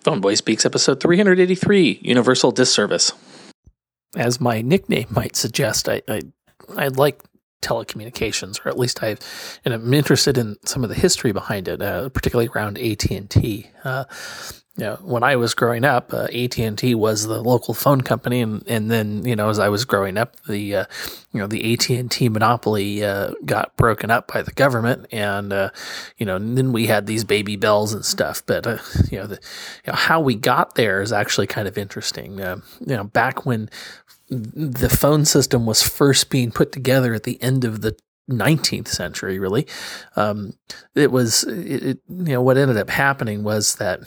Phone Boy Speaks, episode 383, Universal Disc Service. As my nickname might suggest, I like telecommunications, or at least I'm interested in some of the history behind it, particularly around AT&T. When I was growing up, AT&T was the local phone company, and then as I was growing up, the AT&T monopoly got broken up by the government, and then we had these baby bells and stuff. But how we got there is actually kind of interesting. Back when the phone system was first being put together at the end of the 19th century, really, what ended up happening was that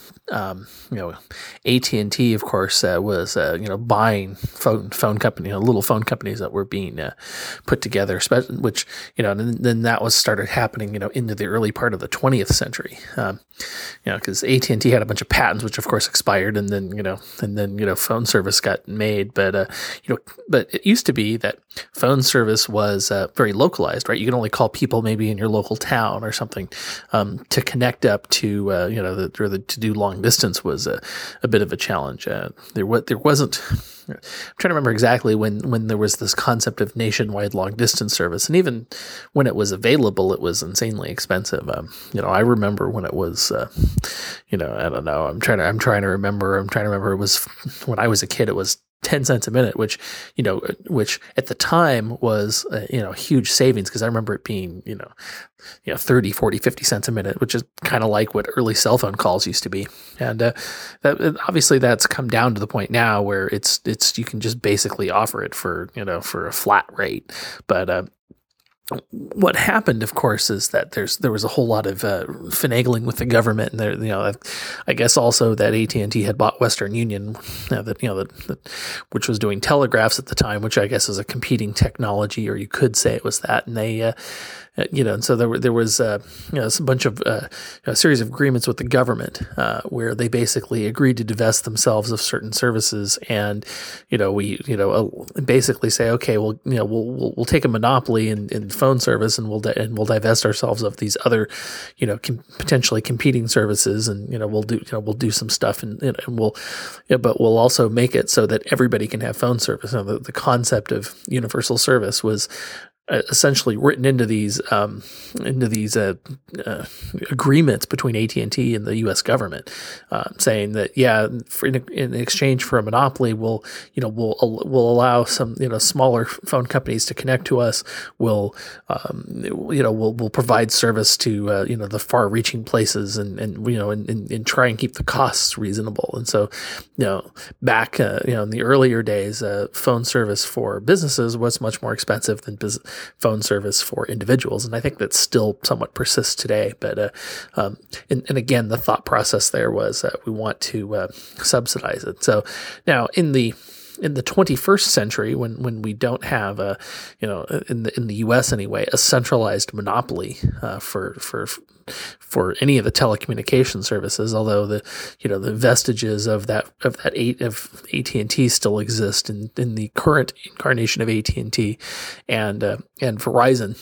AT&T, of course, was buying phone company, little phone companies that were being put together, which and then that was started happening into the early part of the 20th century, because AT&T had a bunch of patents which of course expired, and then phone service got made, but it used to be that phone service was very localized, right? You could only call people maybe in your local town or something. To connect up to to do long distance was a bit of a challenge. There wasn't. I'm trying to remember exactly when there was this concept of nationwide long distance service, and even when it was available, it was insanely expensive. I remember when it was, I don't know. I'm trying to remember. It was when I was a kid. It was 10 cents a minute, which at the time was, huge savings, because I remember it being, 30, 40, 50 cents a minute, which is kind of like what early cell phone calls used to be. And obviously that's come down to the point now where it's you can just basically offer it for a flat rate. But what happened, of course, is that there was a whole lot of finagling with the government, and I guess also that AT&T had bought Western Union, which was doing telegraphs at the time, which I guess is a competing technology, or you could say it was that, and they. And so there was a bunch of a series of agreements with the government where they basically agreed to divest themselves of certain services, and we basically say, okay, well we'll take a monopoly in phone service, and we'll divest ourselves of these other potentially competing services, and we'll do some stuff, and but we'll also make it so that everybody can have phone service. The concept of universal service was essentially written into these agreements between AT&T and the U.S. government, saying that in exchange for a monopoly, we'll allow some smaller phone companies to connect to us. We'll provide service to the far-reaching places, and try and keep the costs reasonable. And so back in the earlier days, phone service for businesses was much more expensive than phone service for individuals, and I think that still somewhat persists today. But and again, the thought process there was we want to subsidize it. So now in the 21st century, when we don't have in the U.S. anyway, a centralized monopoly for any of the telecommunication services, although the vestiges of AT&T still exist in the current incarnation of AT&T and Verizon,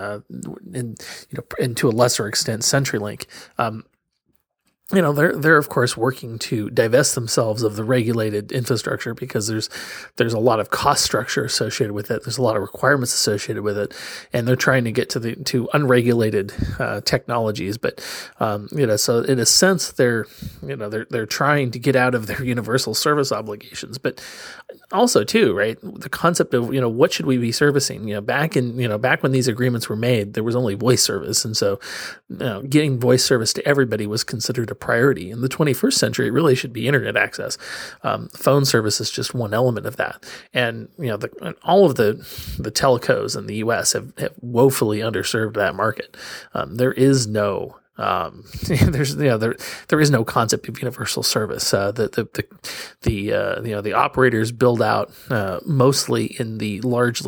and to a lesser extent CenturyLink. They're of course working to divest themselves of the regulated infrastructure, because there's a lot of cost structure associated with it. There's a lot of requirements associated with it, and they're trying to get to unregulated technologies. But so in a sense, they're trying to get out of their universal service obligations. But also too, right, the concept of what should we be servicing? Back when these agreements were made, there was only voice service, and so getting voice service to everybody was considered a priority. In the 21st century, it really should be internet access. Phone service is just one element of that, and all of the telcos in the U.S. have woefully underserved that market. There is no there is no concept of universal service. The operators build out mostly in the largely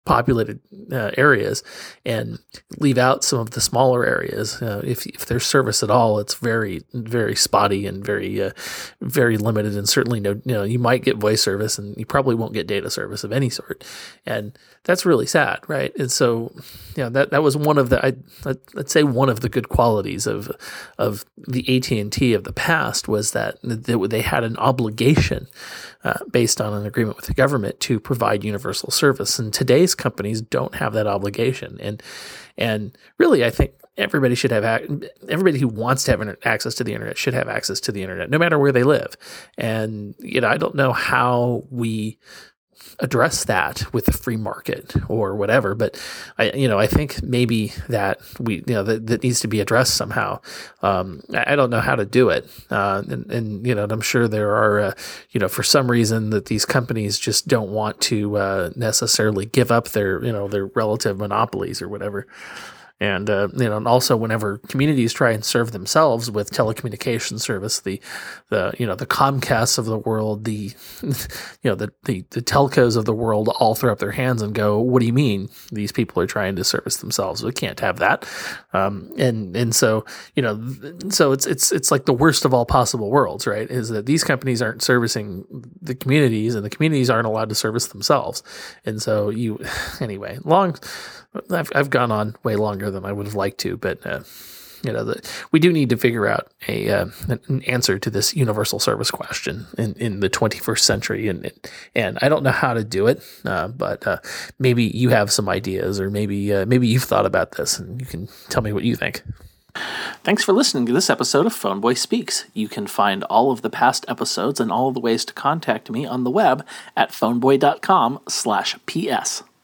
populated areas and leave out some of the smaller areas. If there's service at all, it's very, very spotty and very, very limited. And certainly you might get voice service and you probably won't get data service of any sort. And that's really sad, right? And so, that was one of let's say one of the good qualities of the AT&T of the past was that they had an obligation based on an agreement with the government to provide universal service. And today's companies don't have that obligation. And really, I think everybody who wants to have access to the internet should have access to the internet, no matter where they live. And I don't know how we address that with the free market or whatever, but I think maybe that that needs to be addressed somehow. I don't know how to do it, and I'm sure there are for some reason that these companies just don't want to necessarily give up their their relative monopolies or whatever. And and also whenever communities try and serve themselves with telecommunication service, the Comcasts of the world, the telcos of the world all throw up their hands and go, "What do you mean these people are trying to service themselves? We can't have that." And so so it's like the worst of all possible worlds, right? Is that these companies aren't servicing the communities, and the communities aren't allowed to service themselves. And so anyway, I've gone on way longer than I would have liked to, but we do need to figure out an answer to this universal service question in the 21st century, and I don't know how to do it, but maybe you have some ideas, or maybe you've thought about this, and you can tell me what you think. Thanks for listening to this episode of Phoneboy Speaks. You can find all of the past episodes and all of the ways to contact me on the web at phoneboy.com/ps.